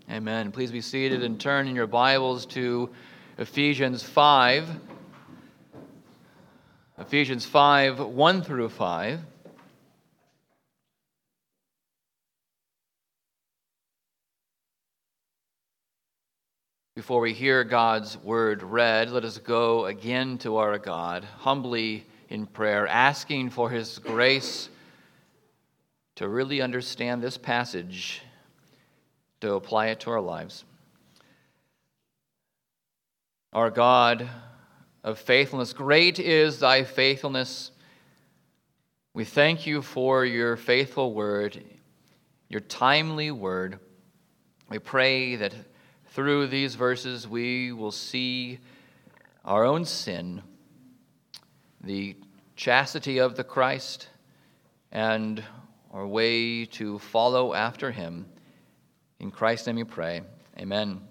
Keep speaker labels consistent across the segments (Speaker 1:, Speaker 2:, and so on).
Speaker 1: Amen. Please be seated and turn in your Bibles to Ephesians 5. Ephesians 5, 1 through 5. Before we hear God's word read, let us go again to our God, humbly in prayer, asking for His grace to really understand this passage, to apply it to our lives. Our God of faithfulness, great is thy faithfulness. We thank you for your faithful word, your timely word. We pray that through these verses we will see our own sin, the chastity of the Christ, and our way to follow after Him. In Christ's name we pray. Amen.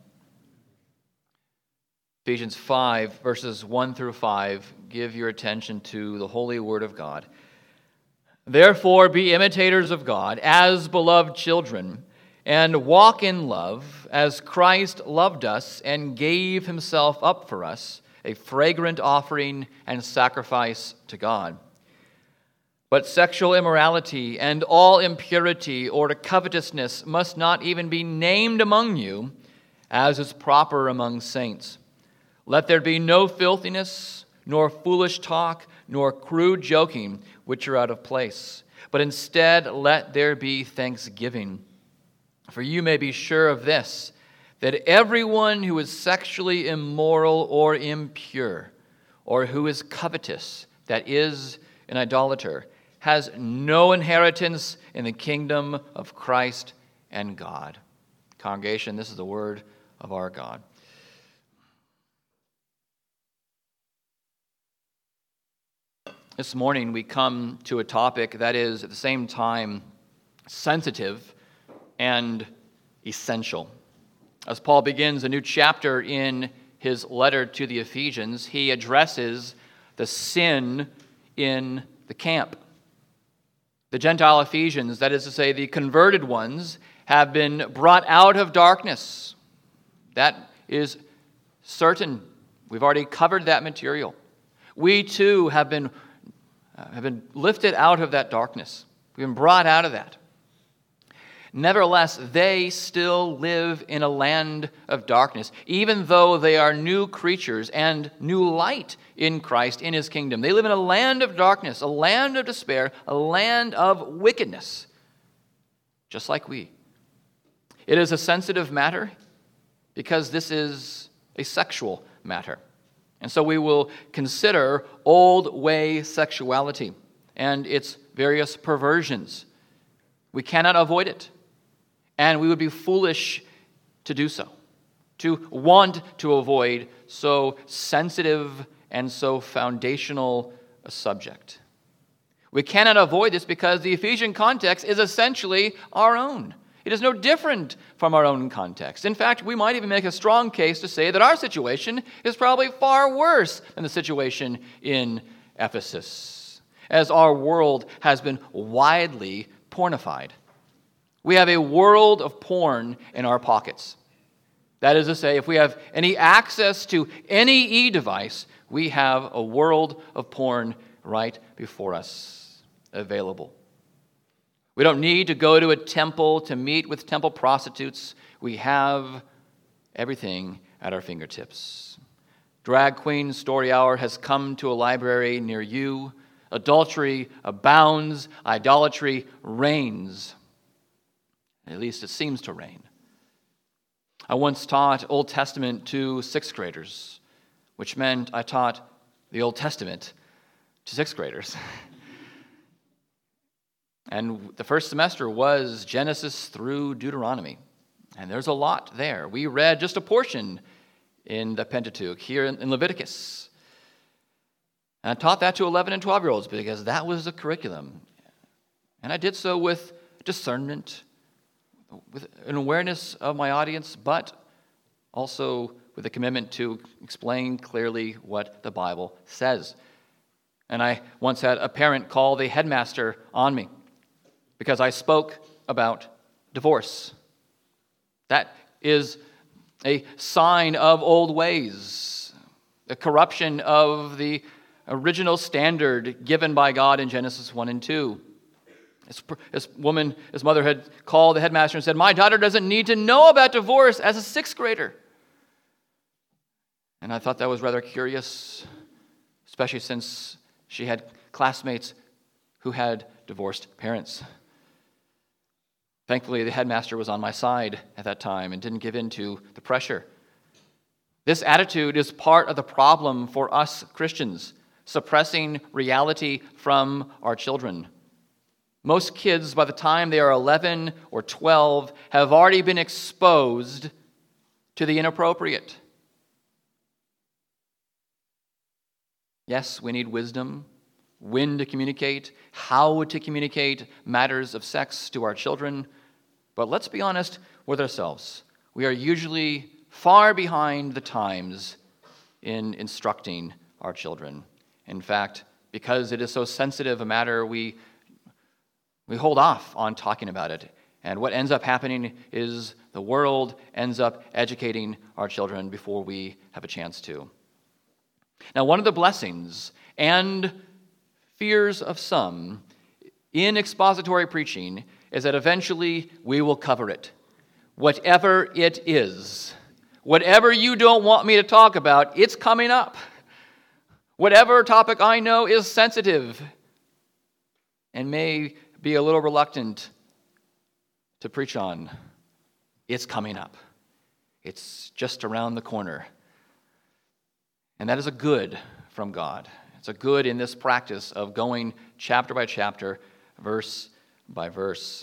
Speaker 1: Ephesians 5, verses 1 through 5, give your attention to the holy word of God. Therefore, be imitators of God as beloved children, and walk in love as Christ loved us and gave Himself up for us, a fragrant offering and sacrifice to God. But sexual immorality and all impurity or covetousness must not even be named among you, as is proper among saints. Let there be no filthiness, nor foolish talk, nor crude joking, which are out of place. But instead, let there be thanksgiving. For you may be sure of this, that everyone who is sexually immoral or impure, or who is covetous, that is, an idolater, has no inheritance in the kingdom of Christ and God. Congregation, this is the word of our God. This morning we come to a topic that is at the same time sensitive and essential. As Paul begins a new chapter in his letter to the Ephesians, he addresses the sin in the camp. The Gentile Ephesians, that is to say, the converted ones, have been brought out of darkness. That is certain. We've already covered that material. We too have been lifted out of that darkness. We've been brought out of that. Nevertheless, they still live in a land of darkness, even though they are new creatures and new light in Christ, in His kingdom. They live in a land of darkness, a land of despair, a land of wickedness, just like we. It is a sensitive matter because this is a sexual matter. And so we will consider old way sexuality and its various perversions. We cannot avoid it. And we would be foolish to do so, to want to avoid so sensitive and so foundational a subject. We cannot avoid this because the Ephesian context is essentially our own. It is no different from our own context. In fact, we might even make a strong case to say that our situation is probably far worse than the situation in Ephesus, as our world has been widely pornified. We have a world of porn in our pockets. That is to say, if we have any access to any e-device, we have a world of porn right before us, available. We don't need to go to a temple to meet with temple prostitutes. We have everything at our fingertips. Drag Queen Story Hour has come to a library near you. Adultery abounds. Idolatry reigns. At least it seems to reign. I once taught Old Testament to sixth graders, which meant I taught the Old Testament to sixth graders. And the first semester was Genesis through Deuteronomy. And there's a lot there. We read just a portion in the Pentateuch, here in Leviticus. And I taught that to 11 and 12-year-olds because that was the curriculum. And I did so with discernment, with an awareness of my audience, but also with a commitment to explain clearly what the Bible says. And I once had a parent call the headmaster on me because I spoke about divorce. That is a sign of old ways, a corruption of the original standard given by God in Genesis 1 and 2. This mother had called the headmaster and said, "My daughter doesn't need to know about divorce as a sixth grader." And I thought that was rather curious, especially since she had classmates who had divorced parents. Thankfully, the headmaster was on my side at that time and didn't give in to the pressure. This attitude is part of the problem for us Christians, suppressing reality from our children. Most kids, by the time they are 11 or 12, have already been exposed to the inappropriate. Yes, we need wisdom, when to communicate, how to communicate matters of sex to our children. But let's be honest with ourselves. We are usually far behind the times in instructing our children. In fact, because it is so sensitive a matter, we hold off on talking about it. And what ends up happening is the world ends up educating our children before we have a chance to. Now, one of the blessings and fears of some in expository preaching is that eventually we will cover it. Whatever it is, whatever you don't want me to talk about, it's coming up. Whatever topic I know is sensitive and may be a little reluctant to preach on, it's coming up. It's just around the corner. And that is a good from God. It's a good in this practice of going chapter by chapter, verse by verse.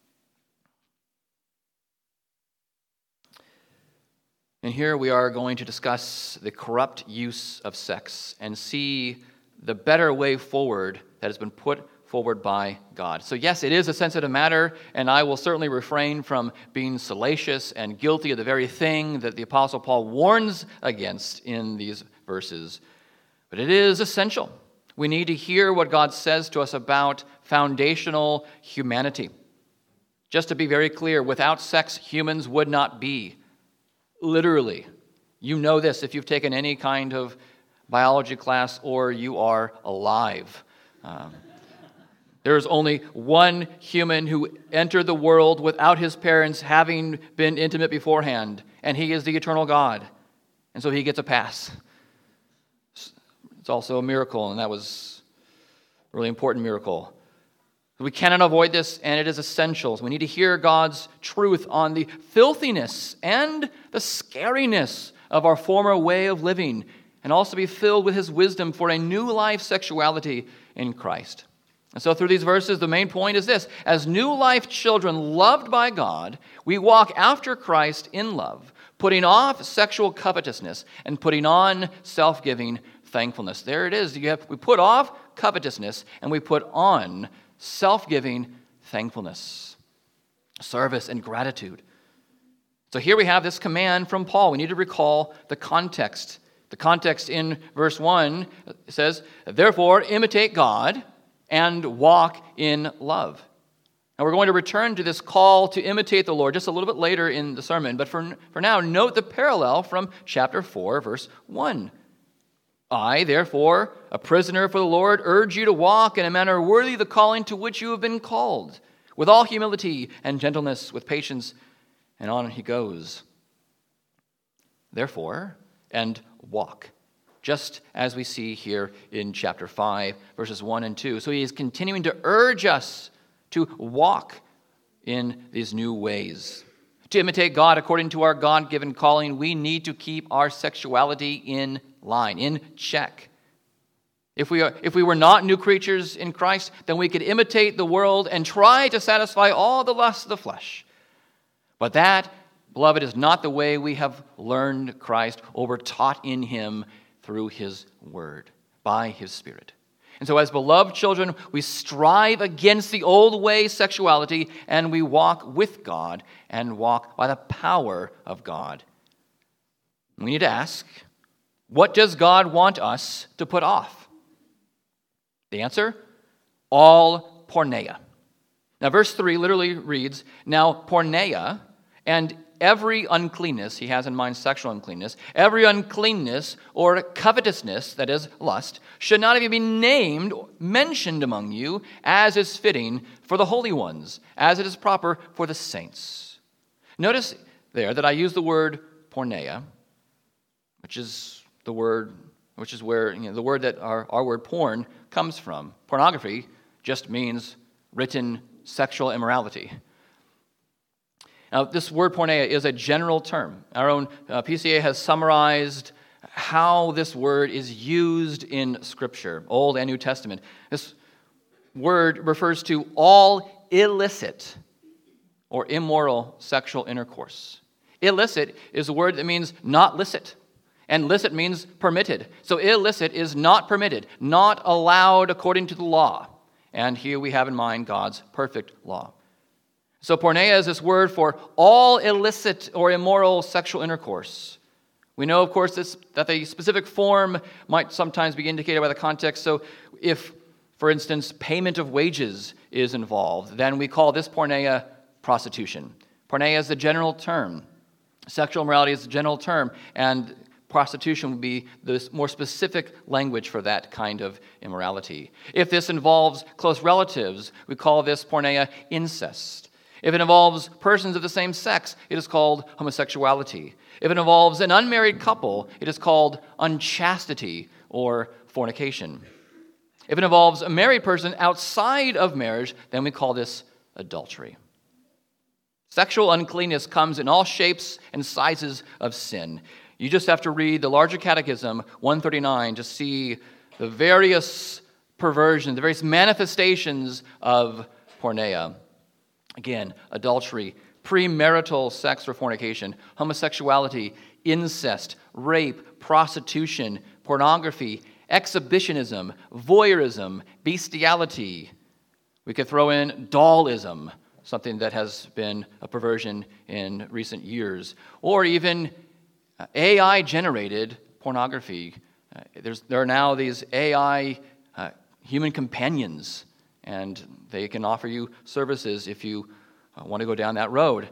Speaker 1: And here we are going to discuss the corrupt use of sex and see the better way forward that has been put forward by God. So yes, it is a sensitive matter, and I will certainly refrain from being salacious and guilty of the very thing that the Apostle Paul warns against in these verses. But it is essential. We need to hear what God says to us about foundational humanity. Just to be very clear, without sex, humans would not be. Literally. You know this if you've taken any kind of biology class or you are alive. There is only one human who entered the world without his parents having been intimate beforehand, and he is the eternal God. And so he gets a pass. It's also a miracle, and that was a really important miracle. We cannot avoid this, and it is essential. So we need to hear God's truth on the filthiness and the scariness of our former way of living, and also be filled with his wisdom for a new life sexuality in Christ. And so through these verses, the main point is this: as new life children loved by God, we walk after Christ in love, putting off sexual covetousness and putting on self-giving thankfulness. There it is. We put off covetousness and we put on self-giving thankfulness, service, and gratitude. So here we have this command from Paul. We need to recall the context. The context in verse 1 says, "Therefore, imitate God and walk in love." Now we're going to return to this call to imitate the Lord just a little bit later in the sermon, but for now, note the parallel from chapter 4, verse 1. "I, therefore, a prisoner for the Lord, urge you to walk in a manner worthy of the calling to which you have been called, with all humility and gentleness, with patience," and on he goes. Therefore, and walk, just as we see here in chapter 5, verses 1 and 2. So he is continuing to urge us to walk in these new ways. To imitate God according to our God-given calling, we need to keep our sexuality in line, in check. If we were not new creatures in Christ, then we could imitate the world and try to satisfy all the lusts of the flesh. But that, beloved, is not the way we have learned Christ or were taught in him through his word, by his Spirit. And so as beloved children, we strive against the old way sexuality, and we walk with God and walk by the power of God. We need to ask, what does God want us to put off? The answer? All porneia. Now verse 3 literally reads, "Now porneia, And every uncleanness, he has in mind sexual uncleanness, every uncleanness or covetousness, that is lust, should not even be named, mentioned among you, as is fitting for the holy ones, as it is proper for the saints. Notice there that I use the word porneia, which is where the word that our word porn comes from. Pornography just means written sexual immorality. Now, this word porneia is a general term. Our own PCA has summarized how this word is used in Scripture, Old and New Testament. This word refers to all illicit or immoral sexual intercourse. Illicit is a word that means not licit, and licit means permitted. So illicit is not permitted, not allowed according to the law. And here we have in mind God's perfect law. So porneia is this word for all illicit or immoral sexual intercourse. We know, of course, that the specific form might sometimes be indicated by the context. So if, for instance, payment of wages is involved, then we call this porneia prostitution. Porneia is the general term. Sexual immorality is the general term, and prostitution would be the more specific language for that kind of immorality. If this involves close relatives, we call this porneia incest. If it involves persons of the same sex, it is called homosexuality. If it involves an unmarried couple, it is called unchastity or fornication. If it involves a married person outside of marriage, then we call this adultery. Sexual uncleanness comes in all shapes and sizes of sin. You just have to read the Larger Catechism 139 to see the various perversions, the various manifestations of porneia. Again, adultery, premarital sex or fornication, homosexuality, incest, rape, prostitution, pornography, exhibitionism, voyeurism, bestiality. We could throw in dollism, something that has been a perversion in recent years, or even AI-generated pornography. There are now these AI human companions, and they can offer you services if you want to go down that road.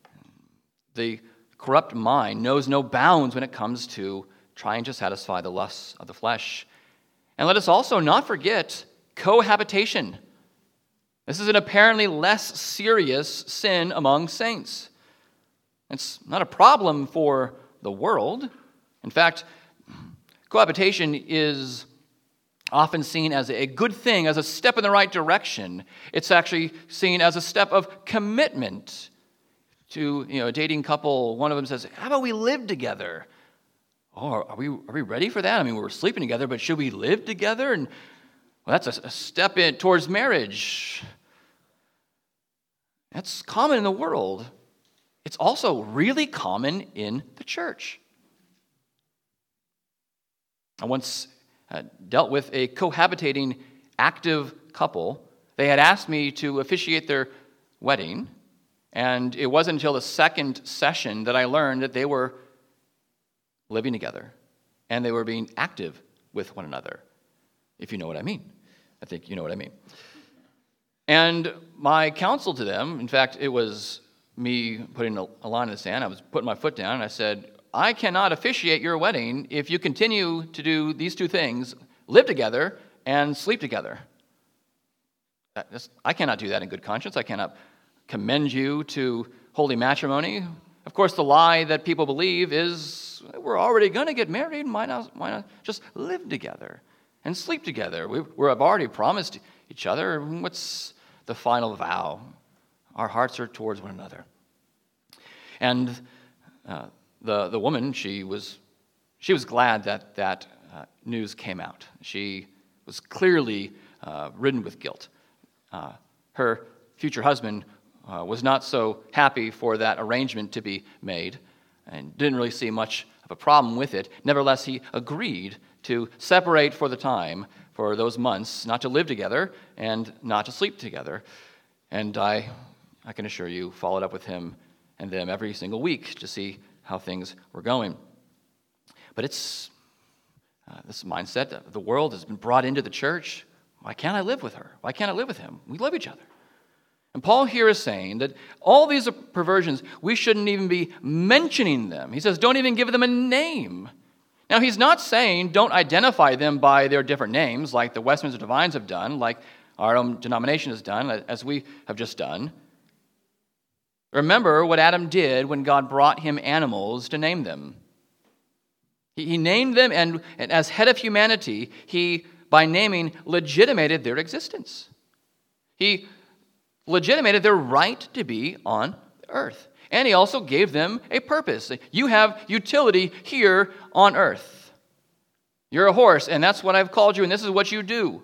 Speaker 1: The corrupt mind knows no bounds when it comes to trying to satisfy the lusts of the flesh. And let us also not forget cohabitation. This is an apparently less serious sin among saints. It's not a problem for the world. In fact, cohabitation is often seen as a good thing, as a step in the right direction. It's actually seen as a step of commitment to a dating couple. One of them says, "How about we live together?" Oh, are we ready for that? I mean, we're sleeping together, but should we live together? And well, that's a step towards marriage. That's common in the world. It's also really common in the church. I once dealt with a cohabitating active couple. They had asked me to officiate their wedding, and it wasn't until the second session that I learned that they were living together and they were being active with one another, if you know what I mean. I think you know what I mean. And my counsel to them, in fact, it was me putting a line in the sand. I was putting my foot down, and I said, I cannot officiate your wedding if you continue to do these two things, live together and sleep together. I cannot do that in good conscience. I cannot commend you to holy matrimony. Of course, the lie that people believe is we're already going to get married. Why not just live together and sleep together? We've already promised each other. What's the final vow? Our hearts are towards one another. And the woman, she was glad that news came out. She was clearly ridden with guilt. Her future husband was not so happy for that arrangement to be made and didn't really see much of a problem with it. Nevertheless, he agreed to separate for the time, for those months, not to live together and not to sleep together. And I can assure you, followed up with him and them every single week to see how things were going. But it's this mindset that the world has been brought into the church. Why can't I live with her? Why can't I live with him? We love each other. And Paul here is saying that all these perversions, we shouldn't even be mentioning them. He says, don't even give them a name. Now, he's not saying don't identify them by their different names, like the Westminster Divines have done, like our own denomination has done, as we have just done. Remember what Adam did when God brought him animals to name them. He named them, and as head of humanity, he, by naming, legitimated their existence. He legitimated their right to be on the earth. And he also gave them a purpose. You have utility here on earth. You're a horse, and that's what I've called you, and this is what you do.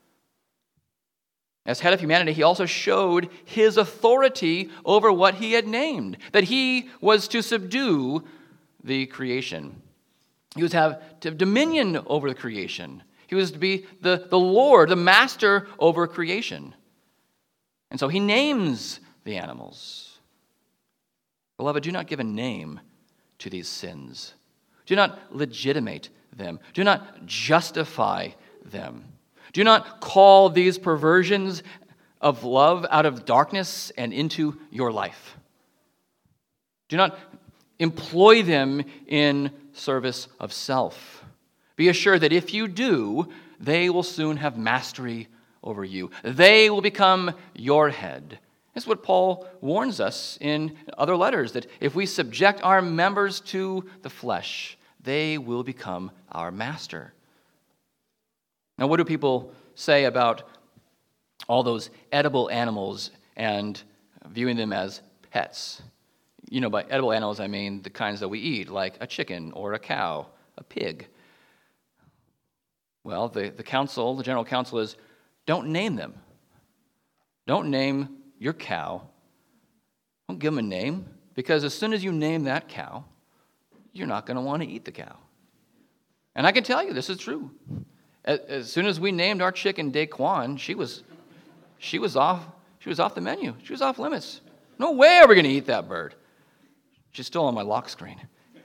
Speaker 1: As head of humanity, he also showed his authority over what he had named, that he was to subdue the creation. He was to have dominion over the creation. He was to be the Lord, the master over creation. And so he names the animals. Beloved, do not give a name to these sins. Do not legitimate them. Do not justify them. Do not call these perversions of love out of darkness and into your life. Do not employ them in service of self. Be assured that if you do, they will soon have mastery over you. They will become your head. That's what Paul warns us in other letters, that if we subject our members to the flesh, they will become our master. Now, what do people say about all those edible animals and viewing them as pets? You know, by edible animals, I mean the kinds that we eat, like a chicken or a cow, a pig. Well, the general counsel is, don't name them. Don't name your cow. Don't give them a name, because as soon as you name that cow, you're not going to want to eat the cow. And I can tell you this is true. As soon as we named our chicken Daquan, she was off the menu. She was off limits. No way are we going to eat that bird. She's still on my lock screen.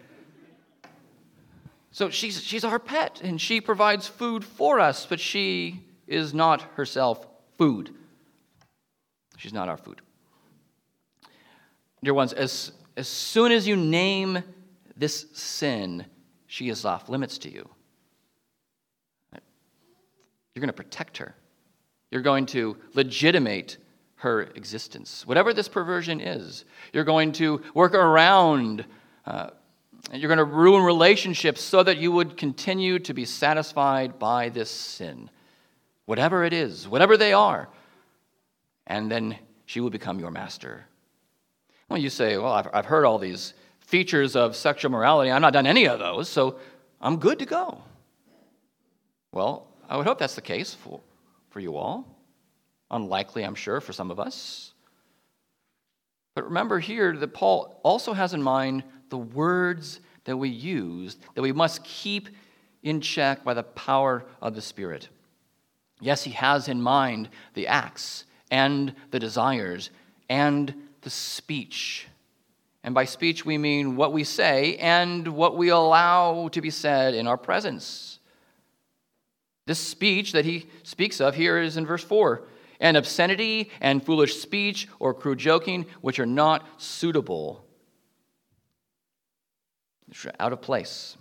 Speaker 1: So she's our pet, and she provides food for us, but she is not herself food. She's not our food. Dear ones, as soon as you name this sin, she is off limits to you. You're going to protect her. You're going to legitimate her existence. Whatever this perversion is, you're going to work around, you're going to ruin relationships so that you would continue to be satisfied by this sin. Whatever it is, whatever they are. And then she will become your master. Well, you say, well, I've heard all these features of sexual morality. I've not done any of those, so I'm good to go. Well, I would hope that's the case for you all. Unlikely, I'm sure, for some of us. But remember here that Paul also has in mind the words that we use, that we must keep in check by the power of the Spirit. Yes, he has in mind the acts and the desires and the speech. And by speech we mean what we say and what we allow to be said in our presence. This speech that he speaks of here is in verse 4. And obscenity and foolish speech or crude joking, which are not suitable. It's out of place.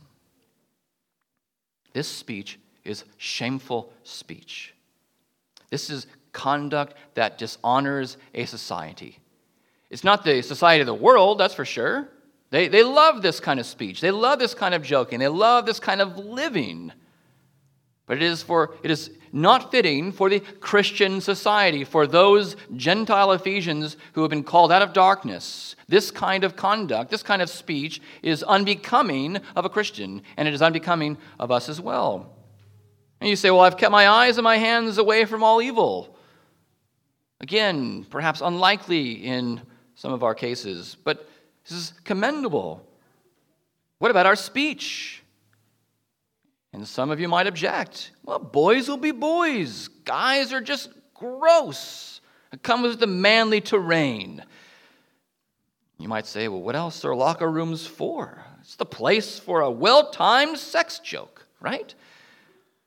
Speaker 1: This speech is shameful speech. This is conduct that dishonors a society. It's not the society of the world, that's for sure. They love this kind of speech. They love this kind of joking. They love this kind of living. But it is not fitting for the Christian society, for those Gentile Ephesians who have been called out of darkness. This kind of conduct, this kind of speech is unbecoming of a Christian, and it is unbecoming of us as well. And you say, well, I've kept my eyes and my hands away from all evil. Again, perhaps unlikely in some of our cases, but this is commendable. What about our speech? And some of you might object. Well, boys will be boys. Guys are just gross. It comes with the manly terrain. You might say, well, what else are locker rooms for? It's the place for a well-timed sex joke, right?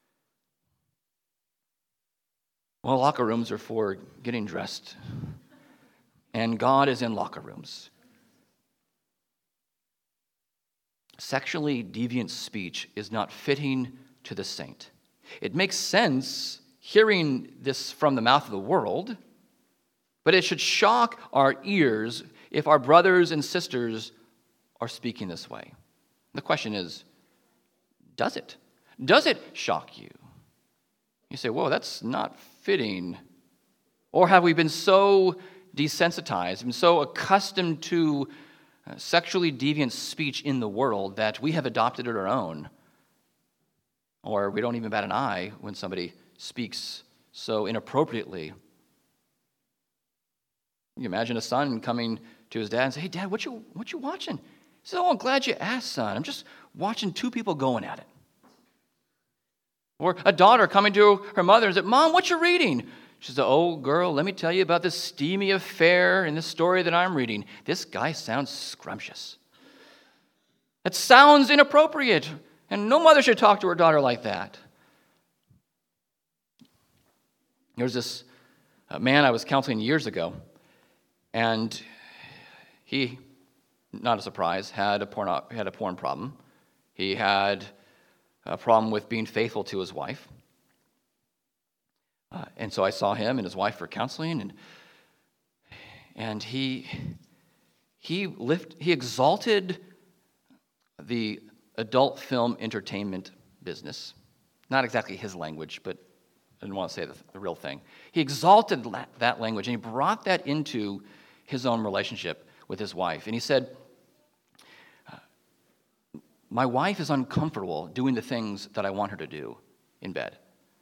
Speaker 1: Well, locker rooms are for getting dressed and God is in locker rooms. Sexually deviant speech is not fitting to the saint. It makes sense hearing this from the mouth of the world, but it should shock our ears if our brothers and sisters are speaking this way. The question is, does it? Does it shock you? You say, whoa, that's not fitting. Or have we been so desensitized and so accustomed to sexually deviant speech in the world that we have adopted it our own? Or we don't even bat an eye when somebody speaks so inappropriately. You imagine a son coming to his dad and say, hey, Dad, what you watching? He says, oh, I'm glad you asked, son. I'm just watching two people going at it. Or a daughter coming to her mother and said, Mom, what you reading? She says, oh, girl, let me tell you about this steamy affair in this story that I'm reading. This guy sounds scrumptious. It sounds inappropriate, and no mother should talk to her daughter like that. There's this man I was counseling years ago, and he, not a surprise, had a porn problem. He had a problem with being faithful to his wife. And so I saw him and his wife for counseling, and he exalted the adult film entertainment business. Not exactly his language, but I didn't want to say the real thing. He exalted that language, and he brought that into his own relationship with his wife. And he said, my wife is uncomfortable doing the things that I want her to do in bed.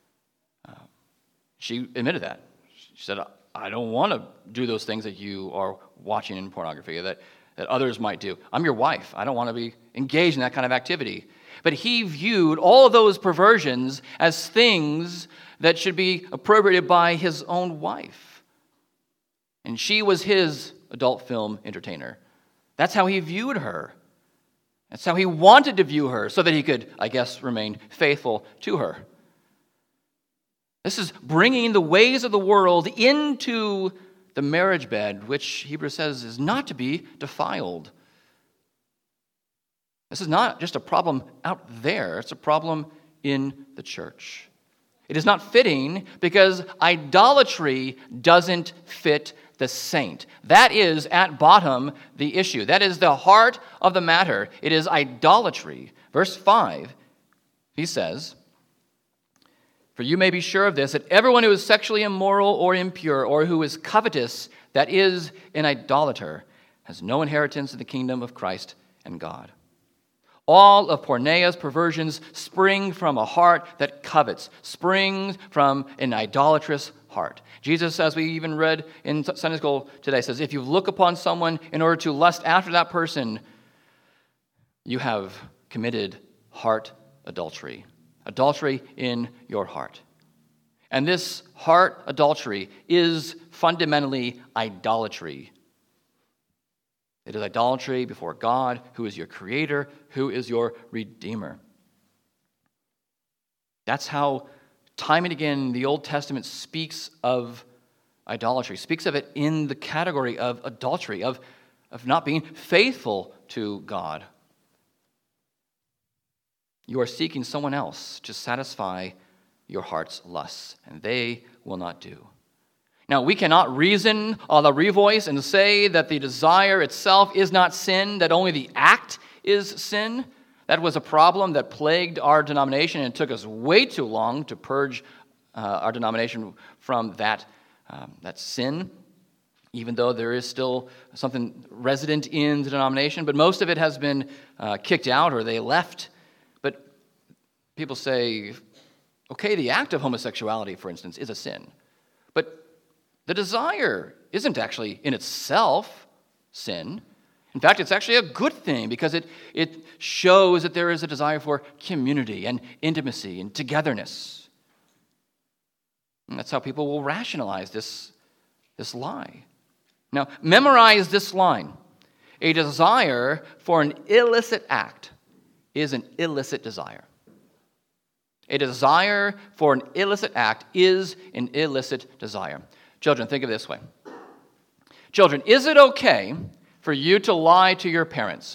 Speaker 1: She admitted that. She said, I don't want to do those things that you are watching in pornography, that others might do. I'm your wife. I don't want to be engaged in that kind of activity. But he viewed all of those perversions as things that should be appropriated by his own wife. And she was his adult film entertainer. That's how he viewed her. That's how he wanted to view her, so that he could, I guess, remain faithful to her. This is bringing the ways of the world into the marriage bed, which Hebrews says is not to be defiled. This is not just a problem out there, it's a problem in the church. It is not fitting because idolatry doesn't fit the saint. That is, at bottom, the issue. That is the heart of the matter. It is idolatry. Verse 5, he says, for you may be sure of this, that everyone who is sexually immoral or impure or who is covetous, that is an idolater, has no inheritance in the kingdom of Christ and God. All of pornea's perversions spring from a heart that covets, springs from an idolatrous heart. Jesus, as we even read in Sunday school today, says, if you look upon someone in order to lust after that person, you have committed heart adultery. Adultery in your heart. And this heart adultery is fundamentally idolatry. It is idolatry before God, who is your creator, who is your redeemer. That's how time and again the Old Testament speaks of idolatry, speaks of it in the category of adultery, of not being faithful to God. You are seeking someone else to satisfy your heart's lusts, and they will not do. Now, we cannot reason a la revoice and say that the desire itself is not sin, that only the act is sin. That was a problem that plagued our denomination, and it took us way too long to purge our denomination from that sin, even though there is still something resident in the denomination. But most of it has been kicked out, or they left. But people say, okay, the act of homosexuality, for instance, is a sin. But the desire isn't actually in itself sin. In fact, it's actually a good thing because it shows that there is a desire for community and intimacy and togetherness. And that's how people will rationalize this lie. Now, memorize this line. A desire for an illicit act is an illicit desire. A desire for an illicit act is an illicit desire. Children, think of it this way. Children, is it okay for you to lie to your parents?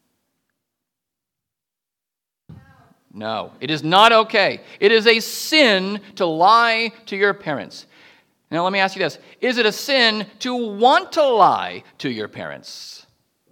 Speaker 1: No, it is not okay. It is a sin to lie to your parents. Now, let me ask you this. Is it a sin to want to lie to your parents?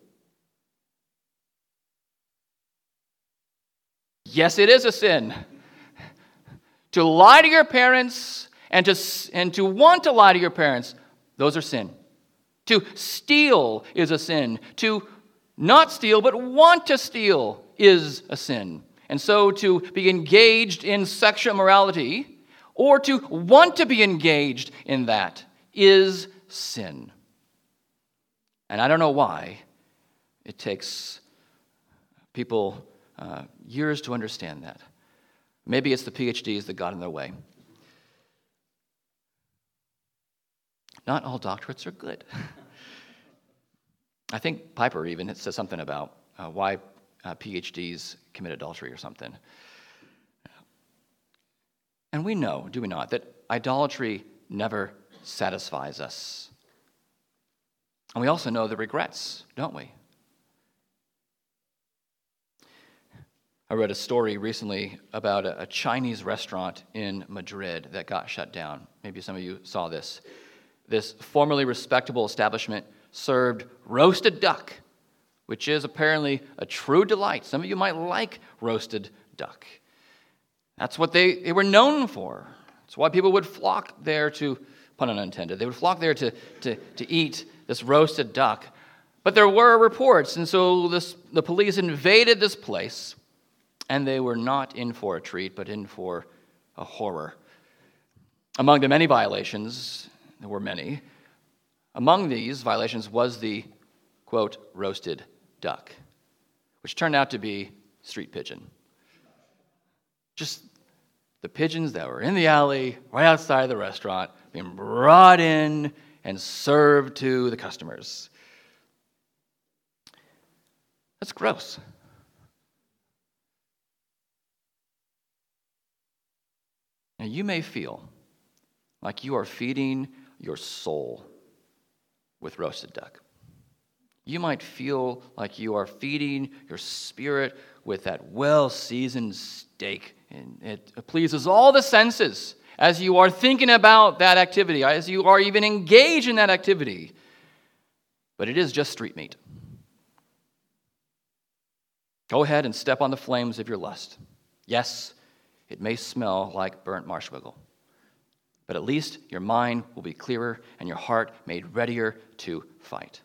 Speaker 1: Yes, it is a sin. To lie to your parents and to want to lie to your parents, those are sin. To steal is a sin. To not steal but want to steal is a sin. And so to be engaged in sexual immorality or to want to be engaged in that is sin. And I don't know why it takes people years to understand that. Maybe it's the PhDs that got in their way. Not all doctorates are good. I think Piper even says something about why PhDs commit adultery or something. And we know, do we not, that idolatry never satisfies us. And we also know the regrets, don't we? I read a story recently about a Chinese restaurant in Madrid that got shut down. Maybe some of you saw this. This formerly respectable establishment served roasted duck, which is apparently a true delight. Some of you might like roasted duck. That's what they were known for. That's why people would flock there to, pun unintended, they would flock there to eat this roasted duck. But there were reports, and so the police invaded this place, and they were not in for a treat, but in for a horror. Among the many violations, there were many, among these violations was the, quote, roasted duck, which turned out to be street pigeon. Just the pigeons that were in the alley, right outside the restaurant, being brought in and served to the customers. That's gross. Now, you may feel like you are feeding your soul with roasted duck. You might feel like you are feeding your spirit with that well-seasoned steak, and it pleases all the senses as you are thinking about that activity, as you are even engaged in that activity. But it is just street meat. Go ahead and step on the flames of your lust. Yes, it may smell like burnt marshmallow, but at least your mind will be clearer and your heart made readier to fight.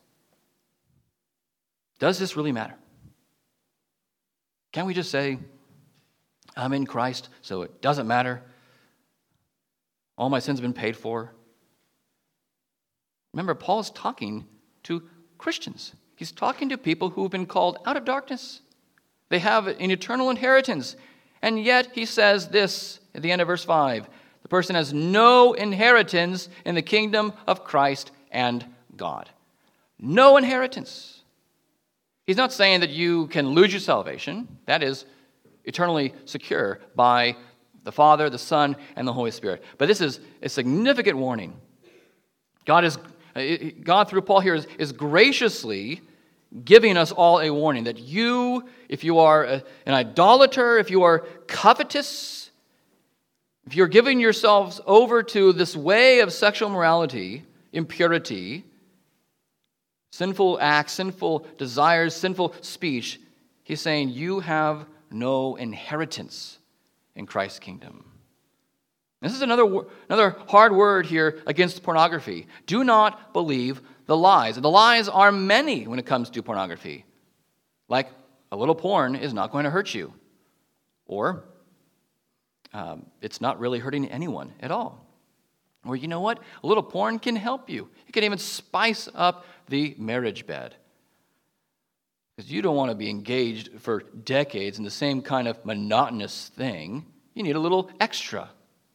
Speaker 1: Does this really matter? Can't we just say, I'm in Christ, so it doesn't matter? All my sins have been paid for. Remember, Paul's talking to Christians. He's talking to people who have been called out of darkness. They have an eternal inheritance. And yet he says this at the end of verse 5. The person has no inheritance in the kingdom of Christ and God. No inheritance. He's not saying that you can lose your salvation. That is eternally secure by the Father, the Son, and the Holy Spirit. But this is a significant warning. God through Paul here is graciously giving us all a warning that you, if you are an idolater, if you are covetous, if you're giving yourselves over to this way of sexual morality, impurity, sinful acts, sinful desires, sinful speech, he's saying you have no inheritance in Christ's kingdom. This is another hard word here against pornography. Do not believe the lies. And the lies are many when it comes to pornography. Like, a little porn is not going to hurt you. Or, it's not really hurting anyone at all. Or, you know what? A little porn can help you. It can even spice up the marriage bed. Because you don't want to be engaged for decades in the same kind of monotonous thing. You need a little extra.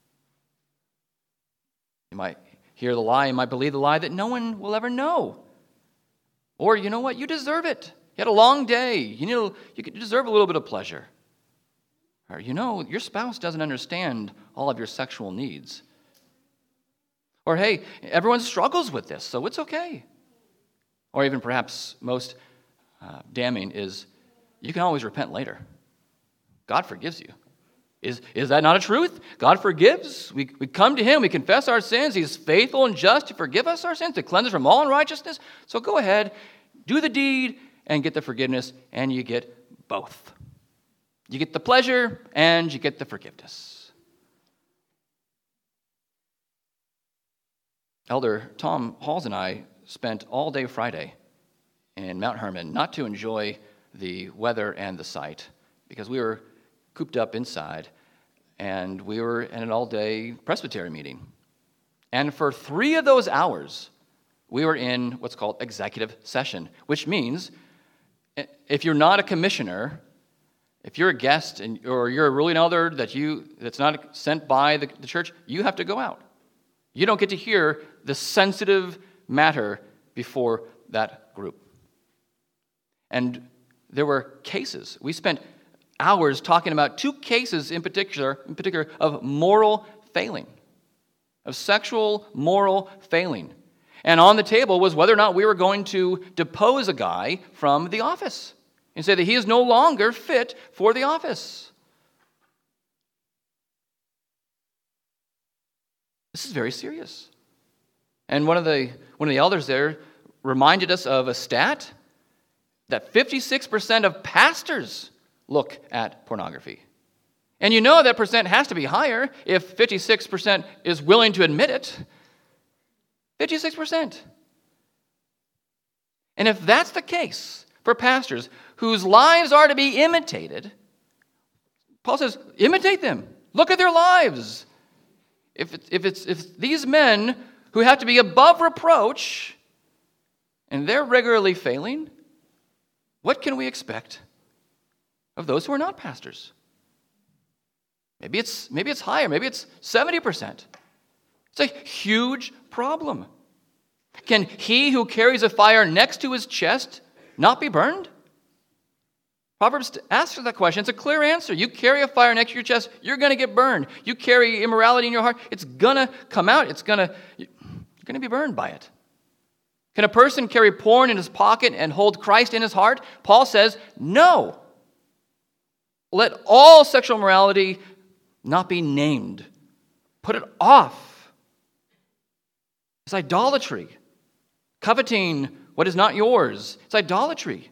Speaker 1: You might hear the lie, you might believe the lie that no one will ever know. Or, you know what? You deserve it. You had a long day. You deserve a little bit of pleasure. Or, your spouse doesn't understand all of your sexual needs. Or, hey, everyone struggles with this, so it's okay. Or even perhaps most damning is, you can always repent later. God forgives you. Is that not a truth? God forgives. We come to him, we confess our sins. He's faithful and just to forgive us our sins, to cleanse us from all unrighteousness. So go ahead, do the deed, and get the forgiveness, and you get both. You get the pleasure, and you get the forgiveness. Elder Tom Halls and I spent all day Friday in Mount Hermon, not to enjoy the weather and the sight, because we were cooped up inside, and we were in an all-day presbytery meeting. And for 3 of those hours, we were in what's called executive session, which means if you're not a commissioner, if you're a guest or you're a ruling elder that's not sent by the church, you have to go out. You don't get to hear the sensitive matter before that group. And there were cases. We spent hours talking about 2 cases in particular of moral failing, of sexual moral failing. And on the table was whether or not we were going to depose a guy from the office and say that he is no longer fit for the office. This is very serious. And one of the elders there reminded us of a stat that 56% of pastors look at pornography. And you know that percent has to be higher if 56% is willing to admit it. 56%. And if that's the case for pastors whose lives are to be imitated, Paul says, imitate them. Look at their lives. If these men who have to be above reproach and they're regularly failing, what can we expect of those who are not pastors? Maybe it's higher. Maybe it's 70%. It's a huge problem. Can he who carries a fire next to his chest not be burned? Proverbs asks that question. It's a clear answer. You carry a fire next to your chest, you're going to get burned. You carry immorality in your heart, it's going to come out. You're going to be burned by it. Can a person carry porn in his pocket and hold Christ in his heart? Paul says, no. Let all sexual morality not be named. Put it off. It's idolatry. Coveting what is not yours. It's idolatry.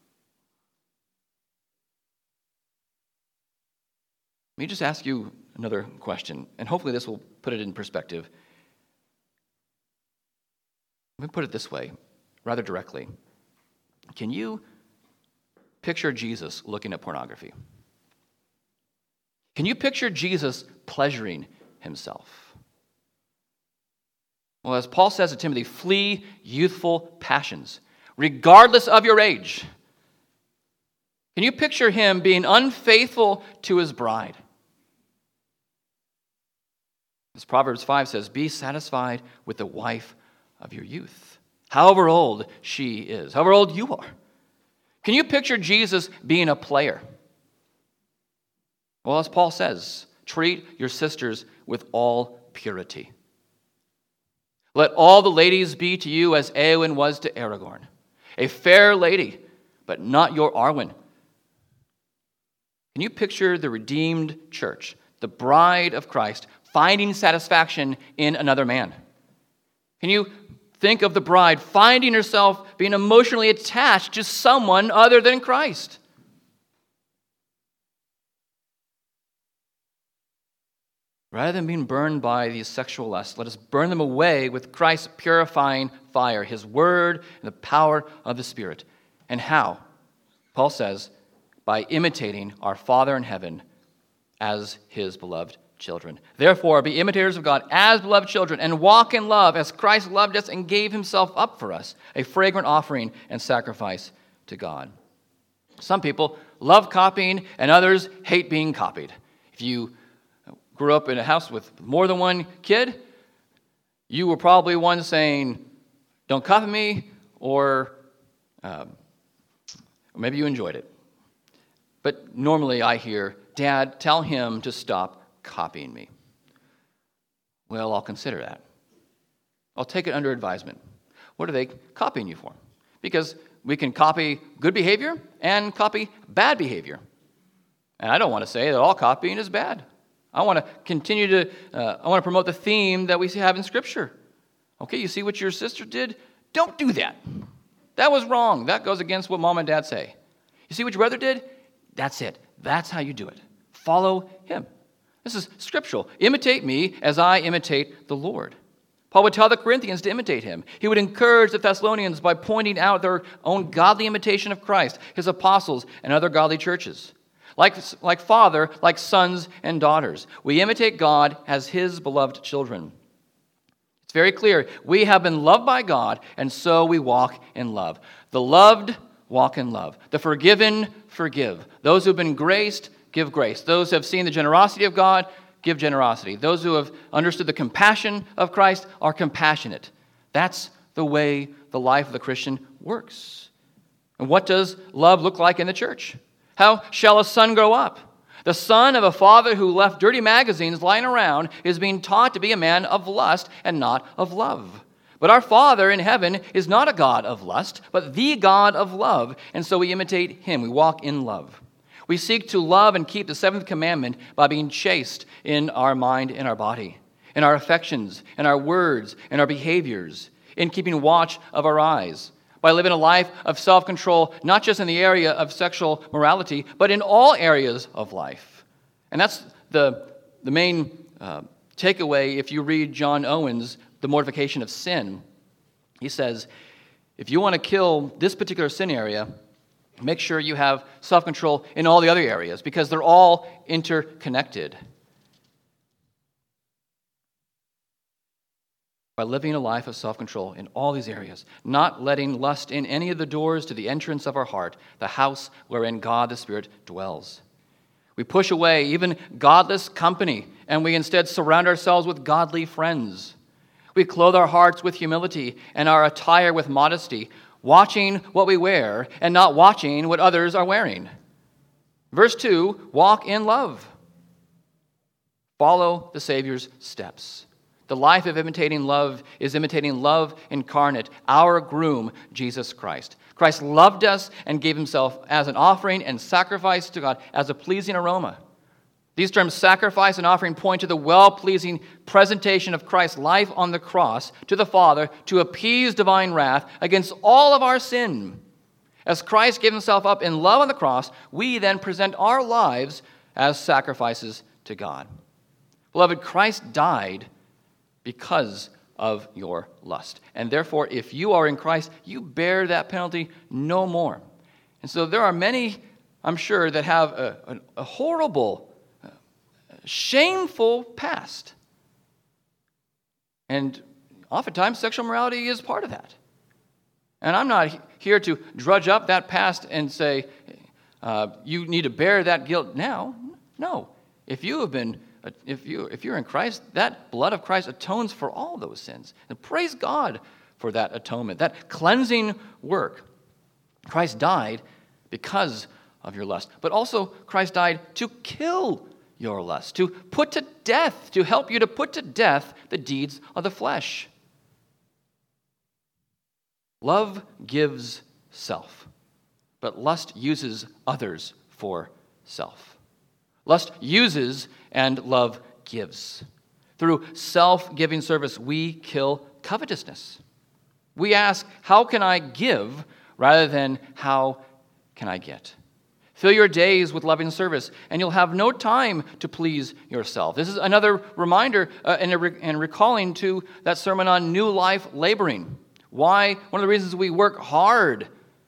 Speaker 1: Let me just ask you another question, and hopefully this will put it in perspective. Let me put it this way, rather directly. Can you picture Jesus looking at pornography? Can you picture Jesus pleasuring himself? Well, as Paul says to Timothy, flee youthful passions, regardless of your age. Can you picture him being unfaithful to his bride? As Proverbs 5 says, be satisfied with the wife of your youth, however old she is, however old you are. Can you picture Jesus being a player? Well, as Paul says, treat your sisters with all purity. Let all the ladies be to you as Eowyn was to Aragorn, a fair lady, but not your Arwen. Can you picture the redeemed church, the bride of Christ, finding satisfaction in another man? Can you think of the bride finding herself being emotionally attached to someone other than Christ? Rather than being burned by these sexual lusts, let us burn them away with Christ's purifying fire, his word, and the power of the Spirit. And how? Paul says, by imitating our Father in heaven as his beloved children. Therefore, be imitators of God as beloved children, and walk in love as Christ loved us and gave himself up for us, a fragrant offering and sacrifice to God. Some people love copying, and others hate being copied. If you grew up in a house with more than one kid, you were probably one saying, don't copy me, or maybe you enjoyed it. But normally I hear, Dad, tell him to stop copying me. Well, I'll consider that. I'll take it under advisement. What are they copying you for? because we can copy good behavior and copy bad behavior. And I don't want to say that all copying is bad. I want to continue to, promote the theme that we have in Scripture. Okay, you see what your sister did? Don't do that. That was wrong. That goes against what mom and dad say. You see what your brother did? That's it. That's how you do it. Follow him. This is scriptural. Imitate me as I imitate the Lord. Paul would tell the Corinthians to imitate him. He would encourage the Thessalonians by pointing out their own godly imitation of Christ, his apostles, and other godly churches. Like father, like sons and daughters. We imitate God as his beloved children. It's very clear. We have been loved by God, and so we walk in love. The loved walk in love. The forgiven forgive. Those who have been graced give grace. Those who have seen the generosity of God give generosity. Those who have understood the compassion of Christ are compassionate. That's the way the life of the Christian works. And what does love look like in the church? How shall a son grow up? The son of a father who left dirty magazines lying around is being taught to be a man of lust and not of love. But our Father in heaven is not a God of lust, but the God of love, and so we imitate him. We walk in love. We seek to love and keep the seventh commandment by being chaste in our mind and our body, in our affections, in our words, in our behaviors, in keeping watch of our eyes, by living a life of self-control, not just in the area of sexual morality, but in all areas of life. And that's the main takeaway if you read John Owen's The Mortification of Sin. He says, if you want to kill this particular sin area, make sure you have self-control in all the other areas, because they're all interconnected. By living a life of self-control in all these areas, not letting lust in any of the doors to the entrance of our heart, the house wherein God the Spirit dwells. We push away even godless company, and we instead surround ourselves with godly friends. We clothe our hearts with humility and our attire with modesty, watching what we wear and not watching what others are wearing. Verse 2, walk in love. Follow the Savior's steps. The life of imitating love is imitating love incarnate, our groom, Jesus Christ. Christ loved us and gave himself as an offering and sacrifice to God as a pleasing aroma. These terms, sacrifice and offering, point to the well-pleasing presentation of Christ's life on the cross to the Father to appease divine wrath against all of our sin. As Christ gave himself up in love on the cross, we then present our lives as sacrifices to God. Beloved, Christ died because of your lust. And therefore, if you are in Christ, you bear that penalty no more. And so there are many, I'm sure, that have a horrible, shameful past. And oftentimes, sexual morality is part of that. And I'm not here to drudge up that past and say, you need to bear that guilt now. No. If you're in Christ, that blood of Christ atones for all those sins. And praise God for that atonement, that cleansing work. Christ died because of your lust. But also, Christ died to kill your lust, to put to death, to help you to put to death the deeds of the flesh. Love gives self, but lust uses others for self. Lust uses and love gives. Through self-giving service, we kill covetousness. We ask, how can I give, rather than how can I get? Fill your days with loving service, and you'll have no time to please yourself. This is another reminder and recalling to that sermon on new life laboring. Why? One of the reasons we work hard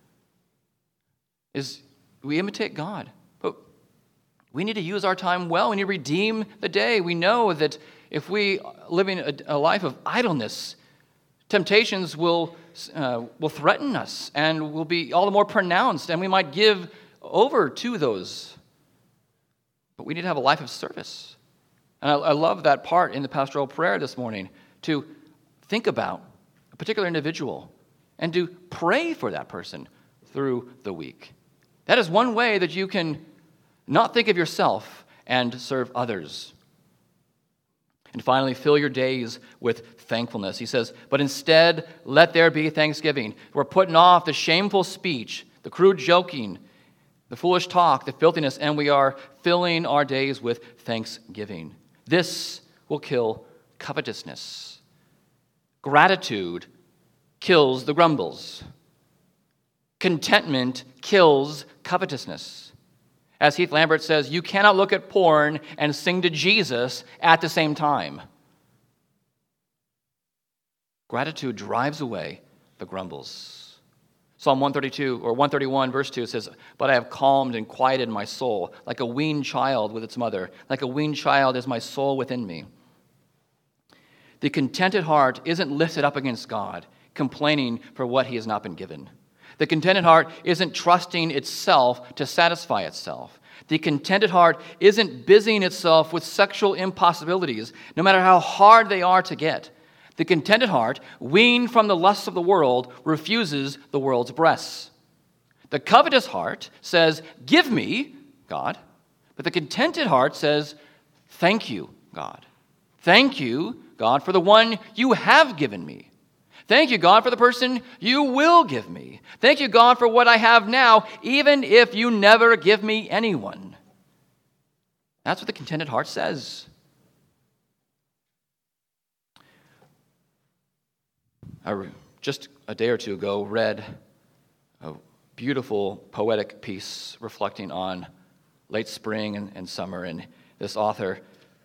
Speaker 1: is we imitate God. But we need to use our time well. We need to redeem the day. We know that if we live in a life of idleness, temptations will threaten us and will be all the more pronounced, and we might give over to those. But we need to have a life of service. And I love that part in the pastoral prayer this morning, to think about a particular individual and to pray for that person through the week. That is one way that you can not think of yourself and serve others. And finally, fill your days with thankfulness. He says, but instead, let there be thanksgiving. We're putting off the shameful speech, the crude joking, the foolish talk, the filthiness, and we are filling our days with thanksgiving. This will kill covetousness. Gratitude kills the grumbles. Contentment kills covetousness. As Heath Lambert says, you cannot look at porn and sing to Jesus at the same time. Gratitude drives away the grumbles. Psalm 132 or 131 verse 2 says, but I have calmed and quieted my soul like a weaned child with its mother. Like a weaned child is my soul within me. The contented heart isn't lifted up against God, complaining for what he has not been given. The contented heart isn't trusting itself to satisfy itself. The contented heart isn't busying itself with sexual impossibilities, no matter how hard they are to get. The contented heart, weaned from the lusts of the world, refuses the world's breasts. The covetous heart says, give me, God. But the contented heart says, thank you, God. Thank you, God, for the one you have given me. Thank you, God, for the person you will give me. Thank you, God, for what I have now, even if you never give me anyone. That's what the contented heart says. I just a day or two ago read a beautiful poetic piece reflecting on late spring and summer, and this author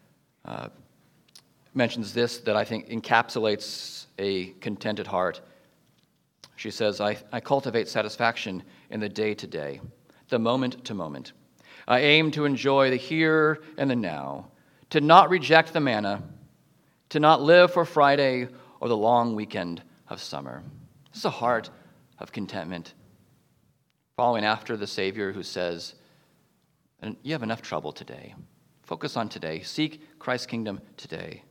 Speaker 1: mentions this that I think encapsulates a contented heart. She says, I cultivate satisfaction in the day-to-day, the moment-to-moment. I aim to enjoy the here and the now, to not reject the manna, to not live for Friday or the long weekend of summer. This is a heart of contentment, following after the Savior who says, you have enough trouble today. Focus on today. Seek Christ's kingdom today.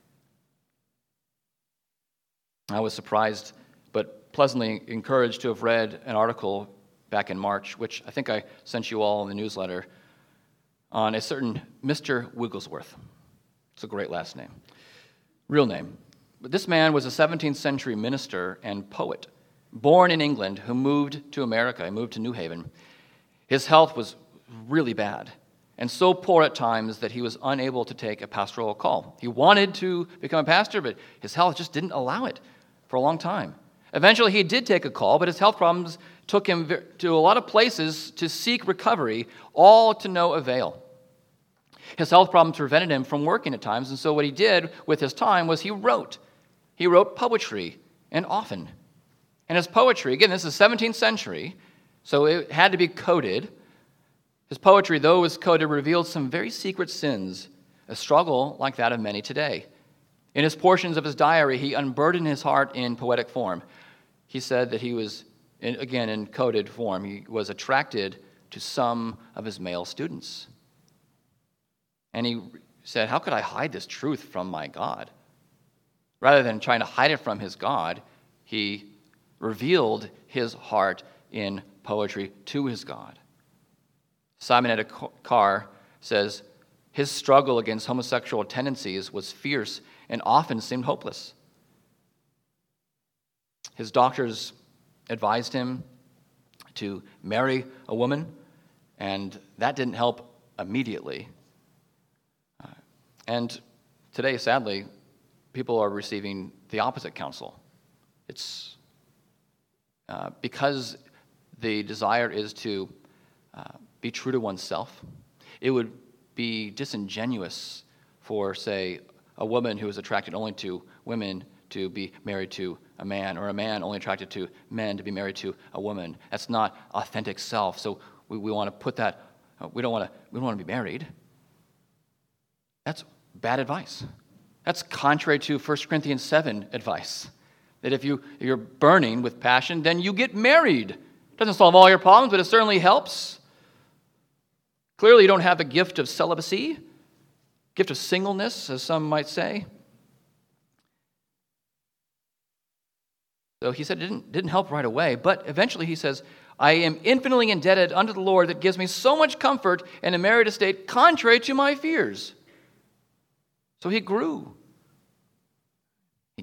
Speaker 1: I was surprised but pleasantly encouraged to have read an article back in March, which I think I sent you all in the newsletter, on a certain Mr. Wigglesworth. It's a great last name. Real name. But this man was a 17th century minister and poet, born in England, who moved to America. He moved to New Haven. His health was really bad, and so poor at times that he was unable to take a pastoral call. He wanted to become a pastor, but his health just didn't allow it for a long time. Eventually, he did take a call, but his health problems took him to a lot of places to seek recovery, all to no avail. His health problems prevented him from working at times, and so what he did with his time was he wrote. He wrote poetry, and often. And his poetry, again, this is 17th century, so it had to be coded. His poetry, though it was coded, revealed some very secret sins, a struggle like that of many today. In his portions of his diary, he unburdened his heart in poetic form. He said that he was, again, in coded form, he was attracted to some of his male students. And he said, how could I hide this truth from my God? Rather than trying to hide it from his God, he revealed his heart in poetry to his God. Simonetta Carr says, his struggle against homosexual tendencies was fierce and often seemed hopeless. His doctors advised him to marry a woman, and that didn't help immediately. And today, sadly, people are receiving the opposite counsel. It's because the desire is to be true to oneself. It would be disingenuous for, say, a woman who is attracted only to women to be married to a man, or a man only attracted to men to be married to a woman. That's not authentic self. So we want to put that. We don't want to be married. That's bad advice. That's contrary to 1 Corinthians 7 advice. That if you're burning with passion, then you get married. It doesn't solve all your problems, but it certainly helps. Clearly, you don't have the gift of celibacy, gift of singleness, as some might say. So he said it didn't help right away, but eventually he says, I am infinitely indebted unto the Lord that gives me so much comfort in a married estate contrary to my fears. So he grew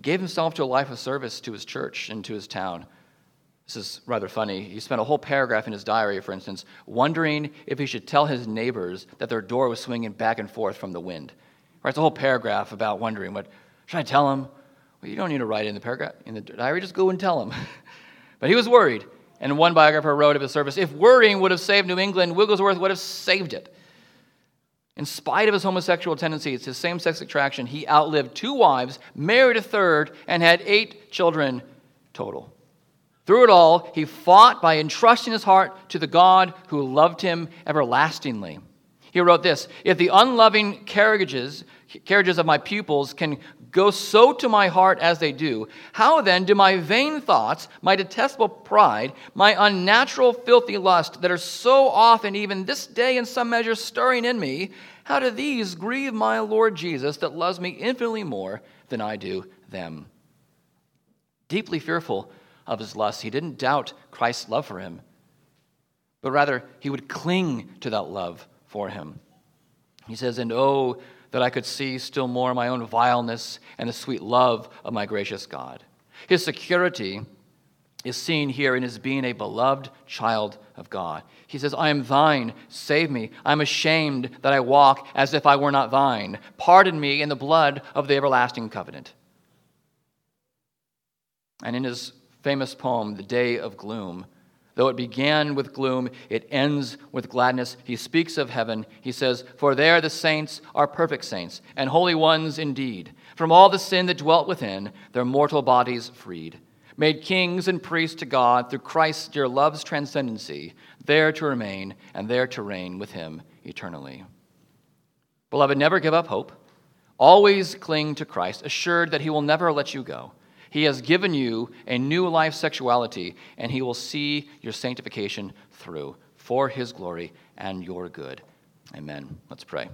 Speaker 1: gave himself to a life of service to his church and to his town. This is rather funny. He spent a whole paragraph in his diary, for instance, wondering if he should tell his neighbors that their door was swinging back and forth from the wind. He writes a whole paragraph about wondering, what should I tell them? Well, you don't need to write in the paragraph in the diary, just go and tell them. But he was worried. And one biographer wrote of his service, if worrying would have saved New England, Wigglesworth would have saved it. In spite of his homosexual tendencies, his same-sex attraction, he outlived 2 wives, married a third, and had 8 children total. Through it all, he fought by entrusting his heart to the God who loved him everlastingly. He wrote this, if the unloving carriages of my pupils can go so to my heart as they do, how then do my vain thoughts, my detestable pride, my unnatural filthy lust that are so often even this day in some measure stirring in me, how do these grieve my Lord Jesus that loves me infinitely more than I do them? Deeply fearful of his lust, he didn't doubt Christ's love for him, but rather he would cling to that love for him. He says, and oh, that I could see still more my own vileness and the sweet love of my gracious God. His security is seen here in his being a beloved child of God. He says, I am thine, save me. I am ashamed that I walk as if I were not thine. Pardon me in the blood of the everlasting covenant. And in his famous poem, The Day of Gloom, though it began with gloom, it ends with gladness. He speaks of heaven. He says, for there the saints are perfect saints, and holy ones indeed. From all the sin that dwelt within, their mortal bodies freed. Made kings and priests to God through Christ's dear love's transcendency, there to remain and there to reign with him eternally. Beloved, never give up hope. Always cling to Christ, assured that he will never let you go. He has given you a new life sexuality, and he will see your sanctification through for his glory and your good. Amen. Let's pray.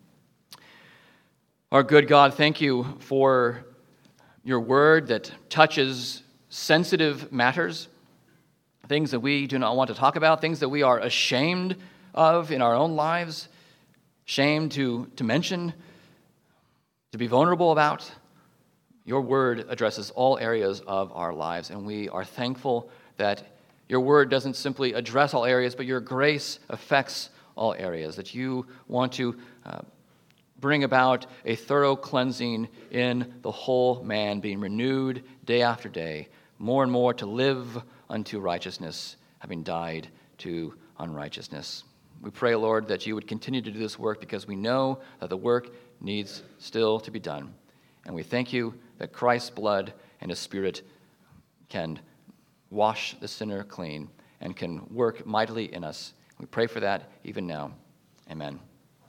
Speaker 1: Our good God, thank you for your word that touches sensitive matters, things that we do not want to talk about, things that we are ashamed of in our own lives, ashamed to mention, to be vulnerable about. Your word addresses all areas of our lives, and we are thankful that your word doesn't simply address all areas, but your grace affects all areas, that you want to bring about a thorough cleansing in the whole man, being renewed day after day, more and more to live unto righteousness, having died to unrighteousness. We pray, Lord, that you would continue to do this work because we know that the work needs still to be done. And we thank you that Christ's blood and his Spirit can wash the sinner clean and can work mightily in us. We pray for that even now. Amen.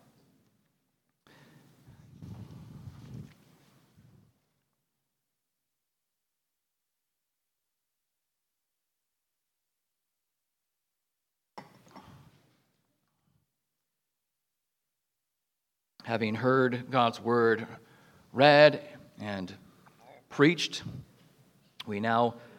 Speaker 1: Having heard God's word read and preached, we now